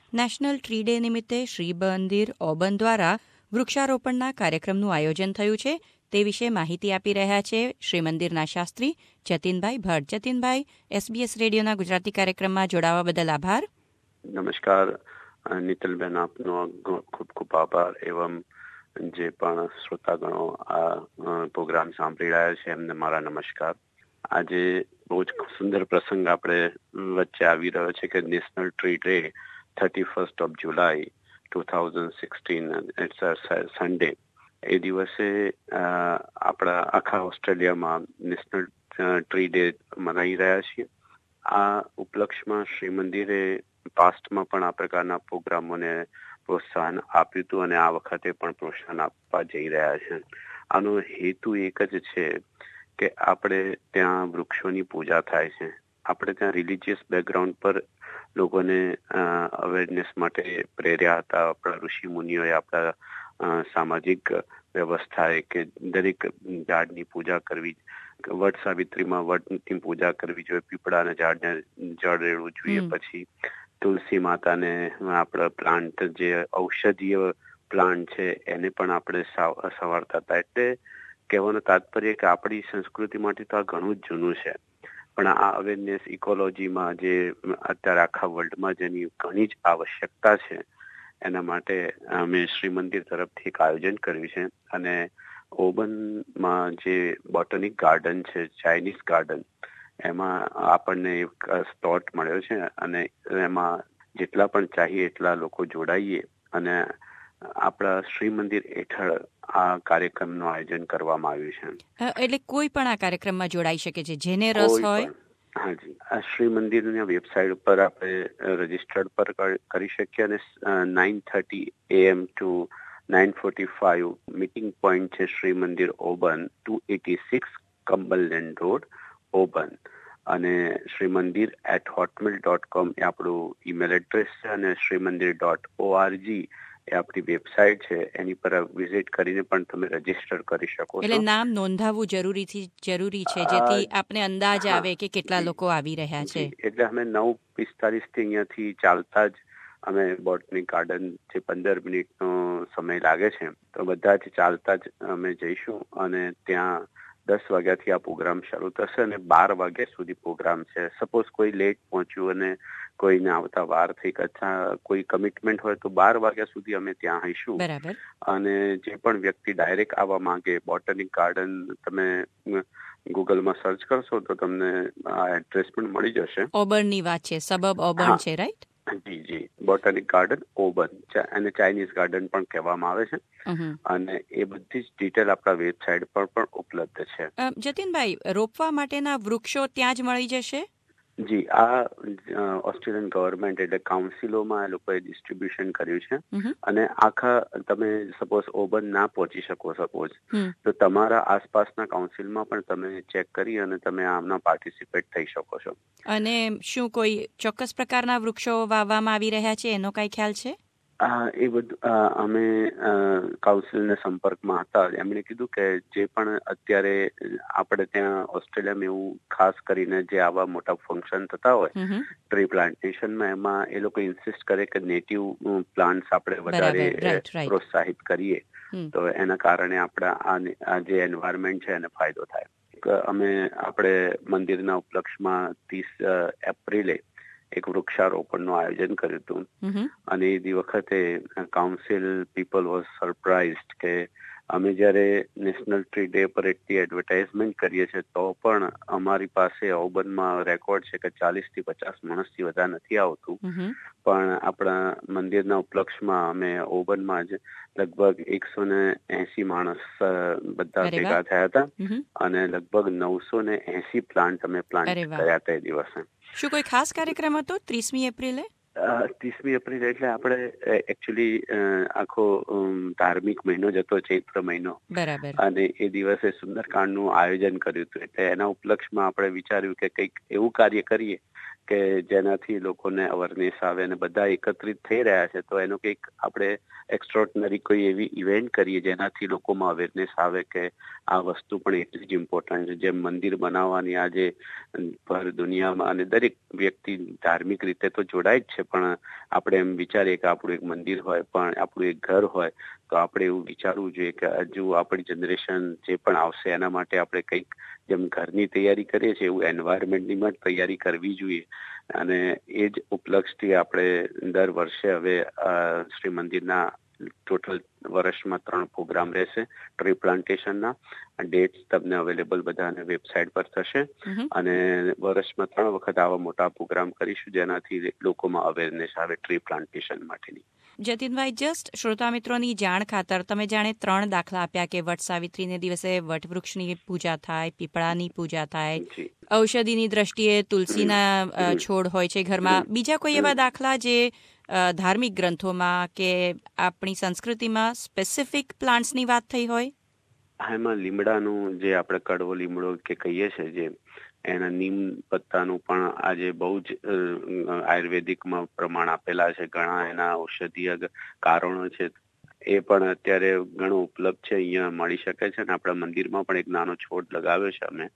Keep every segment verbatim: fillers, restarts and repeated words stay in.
National tree day નિમિત્તે શ્રી મંદિર ઓબન દ્વારા વૃક્ષારોપણના કાર્યક્રમનું આયોજન થયું છે. તે વિશે માહિતી આપી રહ્યા છે શ્રી મંદિરના શાસ્ત્રી જતીનભાઈ ભટ્ટ. જતીનભાઈ, એસબીએસ રેડિયોના ગુજરાતી કાર્યક્રમમાં જોડાવા બદલ આભાર. નમસ્કાર નીતલબેન, આપનો ખૂબ ખૂબ આભાર. એવમ જે પણ શ્રોતાગણો આ પ્રોગ્રામ સાંભળી રહ્યા છે એમને મારા નમસ્કાર. આજે બહુ જ સુંદર પ્રસંગ આપણે વચ્ચે આવી રહ્યો છે કે national tree day thirty first of July two thousand sixteen it's Sunday. એ દિવસે આપણા આખા ઓસ્ટ્રેલિયામાં નેશનલ ટ્રી ડે મનાવી રહ્યા છીએ. આ ઉપલક્ષમાં શ્રી મંદિરે પાસ્ટમાં પણ આ પ્રકારના પ્રોગ્રામોને પ્રોત્સાહન આપ્યું હતું અને આ વખતે પણ પ્રોત્સાહન આપવા જઈ રહ્યા છે. આનો હેતુ એક જ છે કે આપણે ત્યાં વૃક્ષોની પૂજા થાય છે. આપણે ત્યાં રિલિજિયસ બેકગ્રાઉન્ડ પર લોકોને અવેરનેસ માટે પ્રેર્યા હતા. આપણા ઋષિ મુનિઓએ આપણા સામાજિક વ્યવસ્થાએ કે દરેક ઝાડની પૂજા કરવી, વટ સાવિત્રીમાં વટની પૂજા કરવી જોઈએ, પીપળાના ઝાડને જળ રેડવું જોઈએ, પછી તુલસી માતાને આપણા પ્લાન્ટ જે ઔષધીય પ્લાન્ટ છે એને પણ આપણે સવારતા હતા. એટલે કહેવાનું તાત્પર્ય કે આપણી સંસ્કૃતિ માટે તો આ ઘણું જ જૂનું છે, પણ આ અવેરનેસ ઇકોલોજીમાં જે અત્યારે આખા વર્લ્ડમાં જેની ઘણી જ આવશ્યકતા છે એના માટે અમે શ્રી મંદિર તરફથી એક આયોજન કર્યું છે. અને ઓબનમાં જે બોટનિક ગાર્ડન છે, ચાઇનીઝ ગાર્ડન, એમાં આપણને એક સ્લોટ મળ્યો છે અને એમાં જેટલા પણ ચાહીએ એટલા લોકો જોડાઈએ અને આપણા શ્રી મંદિર હેઠળ આ કાર્યક્રમનું આયોજન કરવામાં આવ્યું છે. એટલે કોઈ પણ આ કાર્યક્રમમાં જોડાઈ શકે છે જેને રસ હોય? હાજી, આ શ્રી મંદિરની વેબસાઇટ ઉપર આપણે રજીસ્ટર્ડ પર કરી શકીએ અને nine thirty AM to nine forty five meeting point છે Shri Mandir Auburn, two eighty six Cumberland road, Auburn. અને શ્રી મંદિર એટ હોટમેલ ડોટ કોમ એ આપણું ઈમેલ એડ્રેસ છે અને શ્રી મંદિર ડોટ ઓઆરજી એ આપણી વેબસાઇટ છે. એની પર વિઝિટ કરીને પણ તમે રજીસ્ટર કરી શકો છો. એટલે નામ નોંધાવવું જરૂરી જરૂરી છે જેથી આપને અંદાજ આવે કે કેટલા લોકો આવી રહ્યા છે. એટલે અમે નવ પિસ્તાલીસ થી અહીંયાથી ચાલતા જ અમે બોટનિક ગાર્ડન જે પંદર મિનિટનો સમય લાગે છે તો બધા જ ચાલતા જ અમે જઈશું અને ત્યાં દસ વાગ્યાથી આ પ્રોગ્રામ શરૂ થશે અને બાર વાગ્યા સુધી પ્રોગ્રામ છે. સપોઝ કોઈ લેટ પહોંચ્યું અને કોઈને આવતા વાર થઈ, કચ્છા કોઈ કમિટમેન્ટ હોય તો બાર વાગ્યા સુધી અમે ત્યાં આવીશું. બરાબર. અને જે પણ વ્યક્તિ ડાયરેક્ટ આવવા માંગે, બોટનિક ગાર્ડન તમે ગૂગલમાં સર્ચ કરશો તો તમને આ એડ્રેસ પણ મળી જશે. ઓબર્નની વાત છે, સબબ ઓબર્ન છે, રાઈટ? જી જી બોટાનિક ગાર્ડન ઓબન, અને ચાઇનીઝ ગાર્ડન પણ કહેવામાં આવે છે. અને એ બધી જ ડિટેલ આપણા વેબસાઇટ પર પણ ઉપલબ્ધ છે. જતીનભાઈ, રોપવા માટેના વૃક્ષો ત્યાં જ મળી જશે? જી, આ ઓસ્ટ્રેલિયન ગવર્મેન્ટ એટલે કાઉન્સિલોમાં એ લોકોએ ડિસ્ટ્રીબ્યુશન કર્યું છે અને આખા તમે સપોઝ ઓબન ના પહોંચી શકો સપોઝ તો તમારા આસપાસના કાઉન્સિલમાં પણ તમે ચેક કરી અને તમે આમના પાર્ટિસિપેટ થઈ શકો છો. અને શું કોઈ ચોક્કસ પ્રકારના વૃક્ષો વાવવામાં આવી રહ્યા છે એનો કઈ ખ્યાલ છે? એ બધું અમે કાઉન્સિલના સંપર્કમાં હતા. એમણે કીધું કે જે પણ અત્યારે આપણે ત્યાં ઓસ્ટ્રેલિયામાં એવું ખાસ કરીને જે આવા મોટા ફંક્શન થતા હોય ટ્રી પ્લાન્ટેશનમાં, એમાં એ લોકો ઇન્સિસ્ટ કરે કે નેટિવ પ્લાન્ટ્સ આપણે વધારે પ્રોત્સાહિત કરીએ તો એના કારણે આપણા આ જે એન્વાયરમેન્ટ છે એને ફાયદો થાય. અમે આપણે મંદિરના ઉપલક્ષમાં ત્રીસ એપ્રિલે એક વૃક્ષારોપણનું આયોજન કર્યું હતું અને એ વખતે કાઉન્સિલ પીપલ વોઝ સરપ્રાઇઝડ કે અમે જ્યારે નેશનલ ટ્રી ડે પર એટલી એડવર્ટાઇઝમેન્ટ કરીએ છીએ તો પણ અમારી પાસે ઓબનમાં રેકોર્ડ છે કે ચાલીસ થી પચાસ માણસથી વધારે નથી આવતું. પણ આપણા મંદિરના ઉપલક્ષમાં અમે ઓબનમાં જ લગભગ એકસો ને એસી માણસ બધા ભેગા થયા હતા અને લગભગ નવસો ને એસી પ્લાન્ટ અમે પ્લાન્ટ કર્યા હતા એ દિવસે. શું કોઈ ખાસ કાર્યક્રમ હતો ત્રીસમી એપ્રિલે? ત્રીસમી એપ્રિલ એટલે આપણે એકચ્યુઅલી આખો ધાર્મિક મહિનો જ હતો, ચૈત્ર મહિનો. બરાબર. અને એ દિવસે સુંદરકાંડનું આયોજન કર્યું હતું એટલે એના ઉપલક્ષમાં આપણે વિચાર્યું કે કંઈક એવું કાર્ય કરીએ કે જેનાથી લોકોને અવેરનેસ આવે અને બધા એકત્રિત થઈ રહ્યા છે. તો એનો કંઈક આપણે એક્સ્ટ્રોર્ડિનરી કોઈ એવી ઇવેન્ટ કરીએ જેનાથી લોકોમાં અવેરનેસ આવે કે આ વસ્તુ પણ એટલી જ ઇમ્પોર્ટન્ટ છે. જેમ મંદિર બનાવવાની આજે ભર દુનિયામાં અને દરેક વ્યક્તિ ધાર્મિક રીતે તો જોડાય જ છે, પણ આપણે એમ વિચારીએ કે આપણું એક મંદિર હોય, પણ આપણું એક ઘર હોય, તો આપણે એવું વિચારવું જોઈએ કે હજુ આપણી જનરેશન જે પણ આવશે એના માટે આપણે કંઈક જેમ ઘરની તૈયારી કરીએ છીએ એવું એન્વાયરમેન્ટની પણ તૈયારી કરવી જોઈએ. અને એ જ ઉપલક્ષથી આપણે દર વર્ષે હવે શ્રી મંદિરના ટોટલ વર્ષમાં ત્રણ પ્રોગ્રામ રહેશે ટ્રી પ્લાન્ટેશનના. ડેટ્સ તમને અવેલેબલ બધાને વેબસાઇટ પર થશે અને વર્ષમાં ત્રણ વખત આવા મોટા પ્રોગ્રામ કરીશું જેનાથી લોકોમાં અવેરનેસ આવે ટ્રી પ્લાન્ટેશન માટેની. જતીનભાઈ, જસ્ટ શ્રોતા મિત્રોની જાણ ખાતર તમે જાણે ત્રણ દાખલા આપ્યા કે વટ સાવિત્રીને દિવસે વટવૃક્ષની પૂજા થાય, પીપળાની પૂજા થાય, ઔષધિની દ્રષ્ટિએ તુલસીના છોડ હોય છે ઘરમાં. બીજા કોઈ એવા દાખલા જે ધાર્મિક ગ્રંથોમાં કે આપણી સંસ્કૃતિમાં સ્પેસિફિક પ્લાન્ટ્સની વાત થઈ હોય? હા, એમાં લીમડાનું જે આપણે કડવો લીમડો કે કહીએ છીએ, જે એના નીમ પત્તાનું પણ આજે બહુ જ આયુર્વેદિકમાં પ્રમાણ આપેલા છે. ઘણા એના ઔષધીય કારણો છે, એ પણ અત્યારે ઘણું ઉપલબ્ધ છે, અહીંયા મળી શકે છે. અને આપણા મંદિરમાં પણ એક નાનો છોડ લગાવ્યો છે અમે.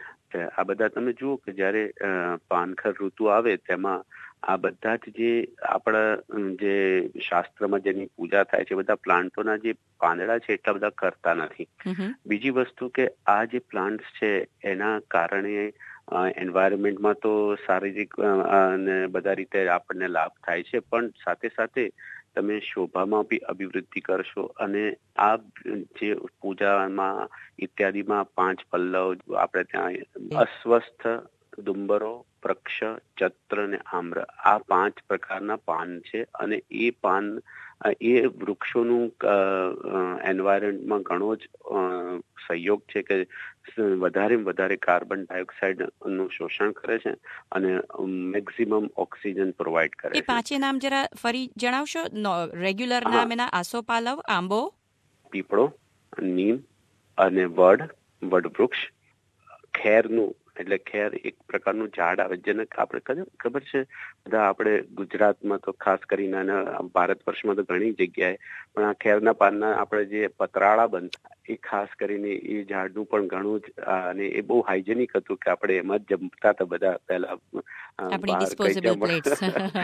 આ બધા તમે જુઓ કે જયારે પાનખર ઋતુ આવે તેમાં આ બધા જ જે આપણા જે શાસ્ત્રમાં જેની પૂજા થાય છે બધા પ્લાન્ટોના જે પાંદડા છે એટલા બધા કરતા નથી. બીજી વસ્તુ કે આ જે પ્લાન્ટ્સ છે એના કારણે એન્વાયરમેન્ટમાં તો શારીરિક અને બધા રીતે આપણને લાભ થાય છે, પણ સાથે સાથે તમે શોભામાં બી અભિવૃદ્ધિ કરશો. અને આ જે પૂજામાં ઇત્યાદિમાં પાંચ પલ્લવ આપણે ત્યાં અસ્વસ્થ, ડુંબરો, વૃક્ષ, ચત્ર અને આમ્ર, આ પાંચ પ્રકારના પાન છે. અને એ પાન એ વૃક્ષોનું એન્વાયરમેન્ટમાં ઘણો જ સહયોગ છે કે વધારે વધારે કાર્બન ડાયોક્સાઇડ નું શોષણ કરે છે અને મેક્સિમમ ઓક્સિજન પ્રોવાઈડ કરે છે. એ પાંચે નામ જરા ફરી જણાવશો? રેગ્યુલર નામ એના આસોપાલવ, આંબો, પીપળો, નીમ અને વડ, વડવૃક્ષ. ખેરનું એટલે ખેર એક પ્રકારનું ઝાડ આવે જેને આપણે ખબર છે બધા આપણે ગુજરાતમાં તો ખાસ કરીને ભારત વર્ષમાં તો ઘણી જગ્યાએ, પણ આ ખેરના પાનના આપણે જે પતરાળા બનતા એ ખાસ કરીને એ ઝાડનું પણ ઘણું જ, અને એ બહુ હાઇજેનિક હતું કે આપણે એમાં જ જમતા હતા બધા પહેલા. આપણી disposable plates,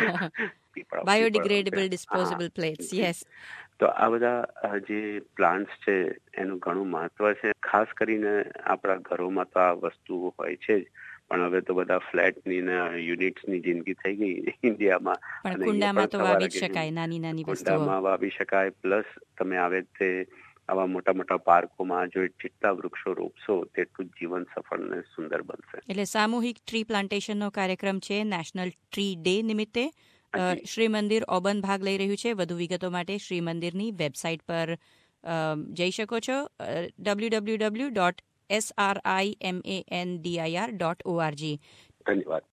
biodegradable disposable plates. Yes. તો આ બધા જે પ્લાન્ટ્સ છે એનું ઘણું મહત્વ છે. ખાસ કરીને આપણા ઘરોમાં તો આ વસ્તુ હોય છે જ, પણ હવે તો બધા ફ્લેટની ને યુનિટ્સની જિંદગી થઈ ગઈ ઇન્ડિયામાં. પણ કુંડામાં તો વાવી જ શકાય, નાની નાની વસ્તુઓ કુંડામાં વાવી શકાય. પ્લસ તમે આવે તે આવા મોટા મોટા પાર્કોમાં જો જેટલા વૃક્ષો રોપશો તેટલું જીવન સફળ ને સુંદર બનશે. એટલે સામૂહિક ટ્રી પ્લાન્ટેશનનો કાર્યક્રમ છે નેશનલ ટ્રી ડે નિમિત્તે. શ્રી મંદિર ઓબન ભાગ લઈ રહ્યું છે. વધુ વિગતો માટે શ્રી મંદિરની વેબસાઇટ પર જઈ શકો છો, W W W dot S R I M A N D I R dot O R G. ધન્યવાદ.